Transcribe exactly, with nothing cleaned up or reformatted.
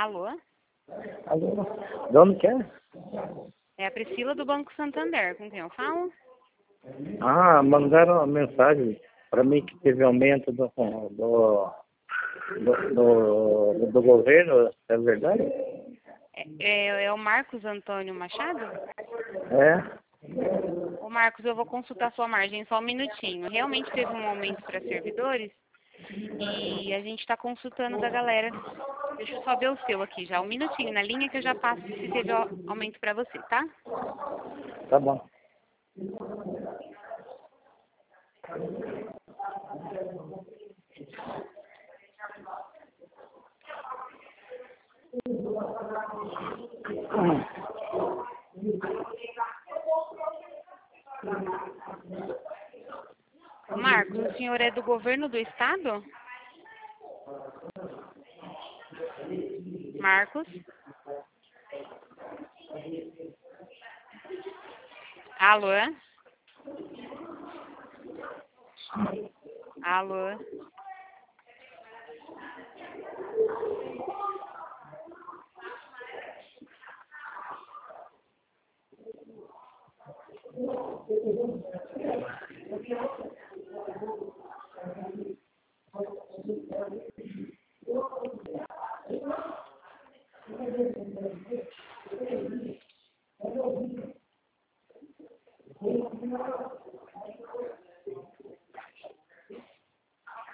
Alô? Alô? De onde que é? É a Priscila do Banco Santander, com quem eu falo? Ah, mandaram uma mensagem para mim que teve aumento do, do, do, do, do governo, é verdade? É, é, é o Marcos Antônio Machado? É? Ô Marcos, eu vou consultar sua margem só um minutinho. Realmente teve um aumento para servidores e a gente está consultando da galera. Deixa eu só ver o seu aqui já. Um minutinho na linha que eu já passo se teve aumento para você, tá? Tá bom. Ô Marcos, o senhor é do governo do estado? Marcos? Alô? Alô?